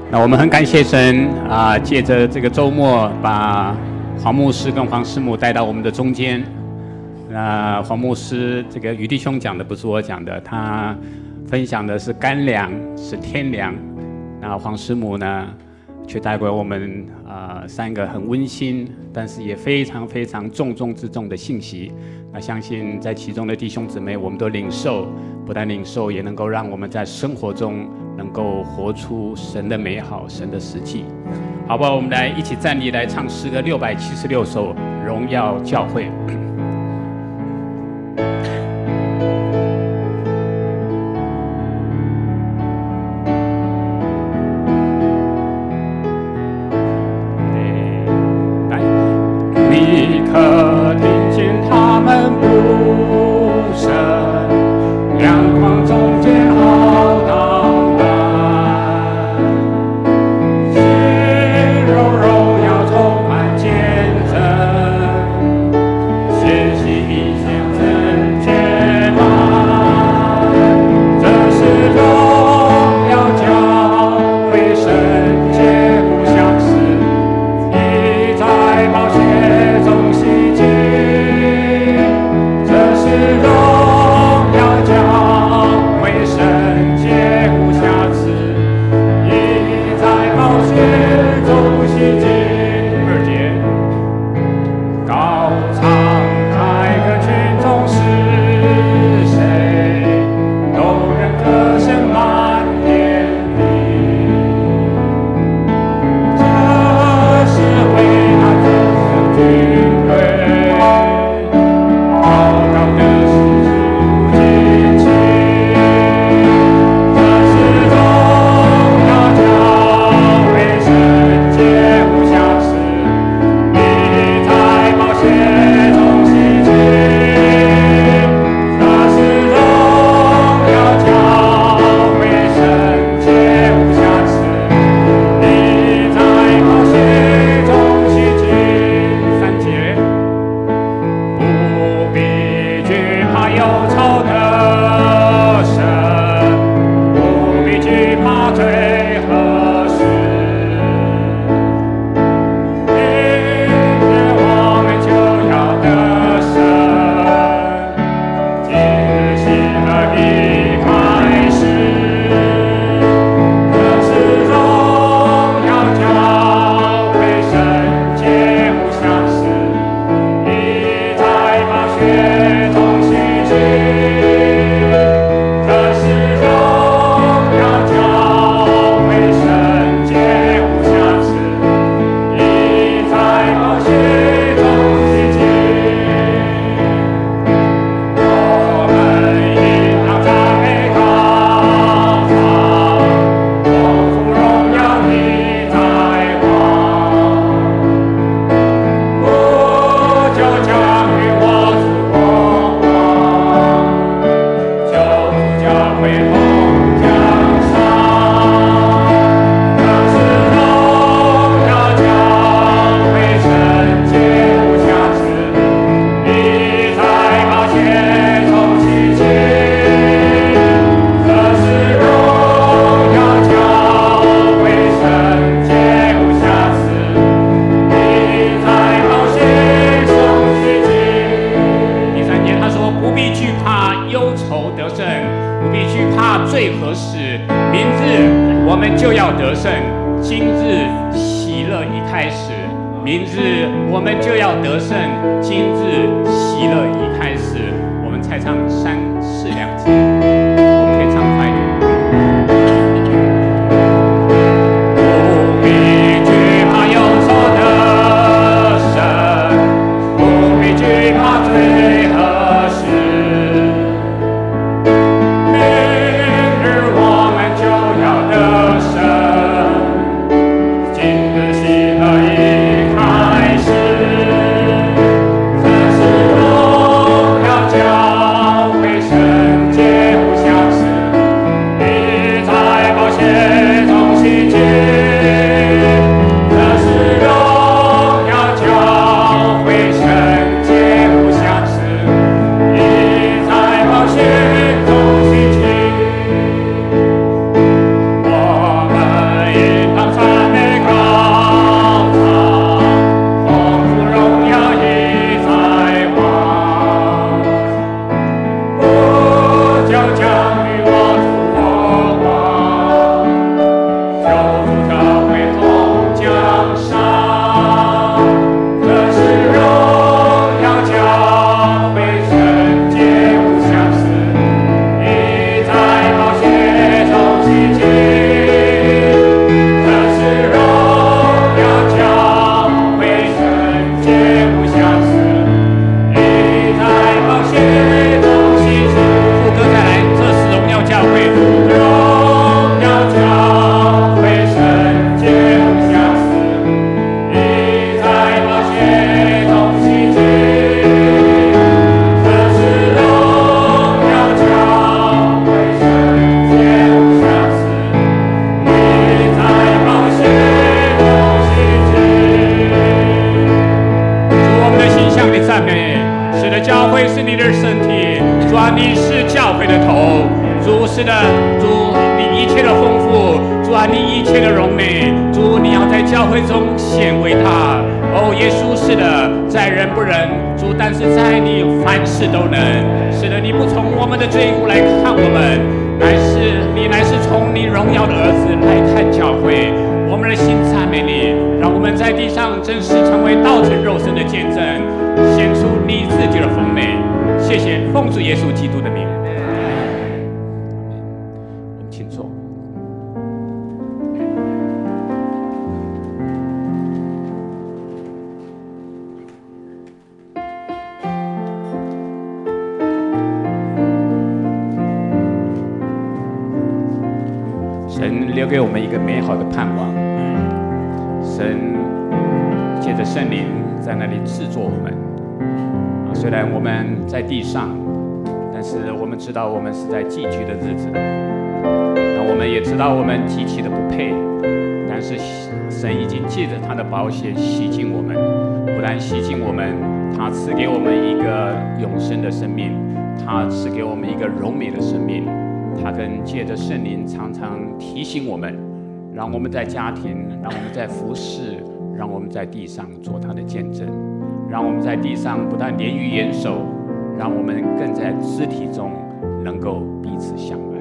那我们很感谢神借着这个周末，把黄牧师跟黄师母带到我们的中间。黄牧师这个于弟兄讲的不是我讲的，他分享的是干粮，是天粮。那黄师母呢，却带给我们三个很温馨，但是也非常非常重中之重的信息。那相信在其中的弟兄姊妹，我们都领受，不但领受，也能够让我们在生活中能够活出神的美好，神的实际。好不好？我们来一起站立，来唱诗歌676首《荣耀教会》。立刻听见他们呼声，两光中间浩荡般，血肉荣耀充满见证，血气比见证绝版，这是荣耀教会圣洁无相似，已在宝血中洗净，这是荣耀教会圣洁无瑕疵，已在宝血中洗净。2节，高唱凯歌群众是谁？都人歌声满天地，这是为他征战军队，高高的是主旌旗，这是荣耀教会圣洁无瑕疵，已在宝血中洗净，这是荣耀教会圣洁无瑕疵，已在宝血中洗净。3节，不必惧怕忧愁的神，不必惧怕罪和事，明日我们就要得胜，今日喜乐已开始，这是荣耀教会圣洁无瑕疵，已在宝血中洗净，这是荣耀教会圣洁无瑕疵，已在宝血中洗净。我们应当赞美高唱，丰富荣耀你在望，不就将与我主光芒，救主教会同降上，这是荣耀教会圣洁无瑕疵，已在宝血中洗净，这是荣耀教会圣洁无瑕疵，已在宝血中洗净。第3节他说，不必惧怕忧愁得胜，不必惧怕罪和事，明日我们就要得胜，今日喜乐已开始，明日我们就要得胜，今日喜乐已开始。我们才唱3、4、2节，我们可以唱快一点。不必惧怕忧愁的神，不必惧怕罪和事，明日我们就要得胜，今日喜乐已开始，这是荣耀教会圣洁是的，主，你一切的丰富，主啊，你一切的荣美，主，你要在教会中显为他。哦，耶稣，是的，在人不仁，主，但是在你凡事都能。是的，你不从我们的罪恶来看我们，乃是从你荣耀的儿子来看教会。我们的心赞美你，让我们在地上真实成为道成肉身的见证，显出你自己的丰美。谢谢，奉主耶稣基督的名。我们请坐。神留给我们一个美好的盼望，神借着圣灵在那里制作我们。虽然我们在地上，但是我们知道我们是在寄居的日子，那我们也知道我们极其的不配，但是神已经借着他的宝血洗净我们，不但洗净我们，他赐给我们一个永生的生命，他赐给我们一个荣美的生命。他跟借着圣灵常常提醒我们，让我们在家庭，让我们在服侍，让我们在地上做他的见证，让我们在地上不但连于严守，让我们更在肢体中能够彼此相爱。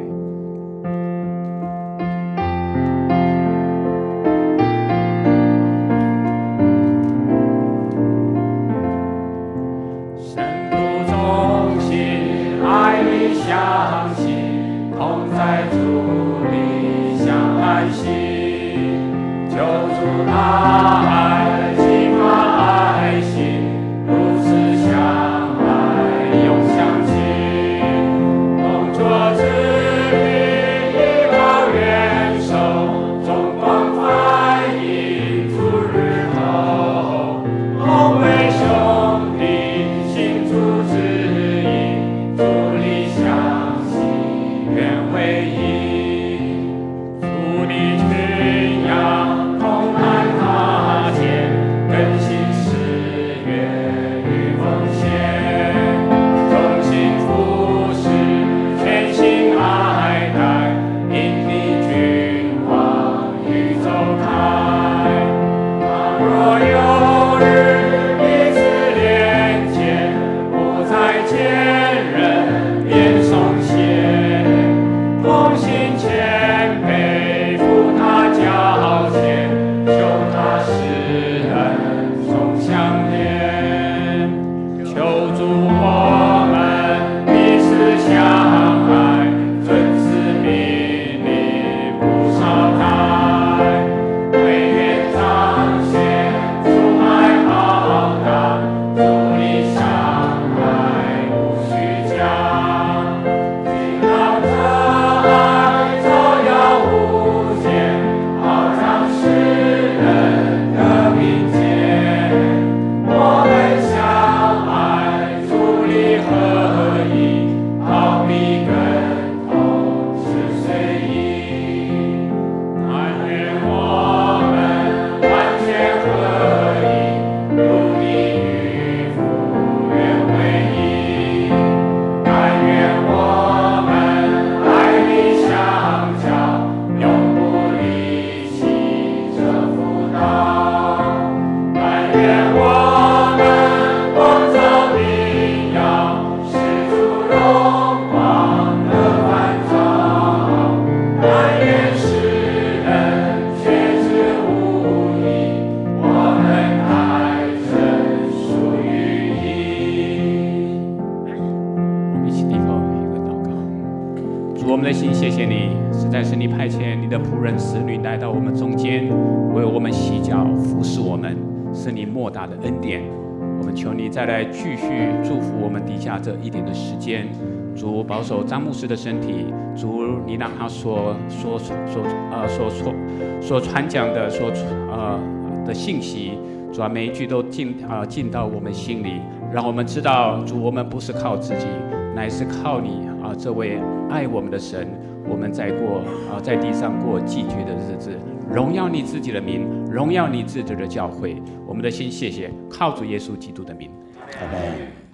深度中心，爱里相信。同在主里相安息，救主他爱，激发爱心，如此相爱，永相亲。同作之笔，一抱元首，众光反映主日头，同为兄弟，心主指引，主里相。愿为一，主的群羊同看他见，更新誓约与奉献，忠心服侍，全心爱戴，因你君王宇宙开。倘若有日彼此连结，不再见人便松懈。同心谦卑，负他交钱，求他施恩，总相连。求主我们彼此相爱，遵此命令不少开。唯愿彰显主爱浩大，主里相爱无虚假。谢谢你，实在是你派遣你的仆人使女来到我们中间，为我们洗脚服侍我们，是你莫大的恩典。我们求你再来继续祝福我们底下这一点的时间。主保守张牧师的身体，主你让他所传讲的的信息，主啊每一句都进到我们心里，让我们知道主我们不是靠自己，乃是靠你这位爱我们的神。我们在地上过寄居的日子，荣耀你自己的名，荣耀你自己的教会。我们的心谢谢，靠主耶稣基督的名，阿们。